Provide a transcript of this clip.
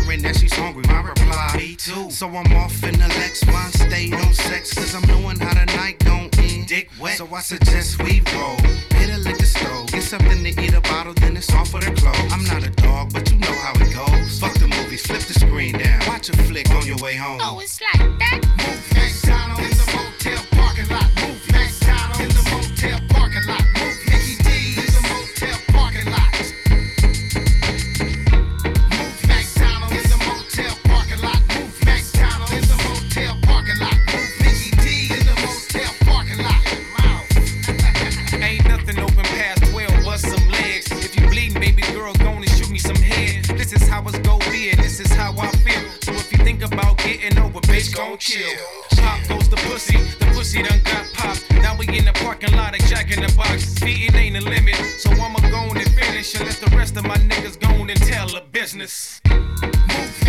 hearing that she's hungry, my reply, me too. So I'm off in the Lex, mind state on sex, cause I'm knowing how the night gon' end. Dick wet, so I suggest we roll. Hit a liquor store, get something to eat, a bottle, then it's off for the clothes. I'm not a dog, but you know how it goes. Fuck the movies, flip the screen down, watch a flick on your way home. Oh, it's like that. Move McDonald's in the motel parking lot. Move McDonald's in the motel parking lot. Move Mickey D's in the motel parking lot. Move McDonald's in the motel parking lot. Move McDonald's in the motel parking lot. Move Mickey D's in the motel parking lot. Ain't nothing open past 12, bust some legs. If you bleeding, baby girl, go and shoot me some head. This is how it's gon' be, and this is how I feel. So if you think about getting over, bitch, gon' chill. Pop goes the pussy done got popped. Now we in the parking lot, like Jack in the Box. Feeding ain't a limit, so I'ma go and finish and let the rest of my niggas go and tell the business. Move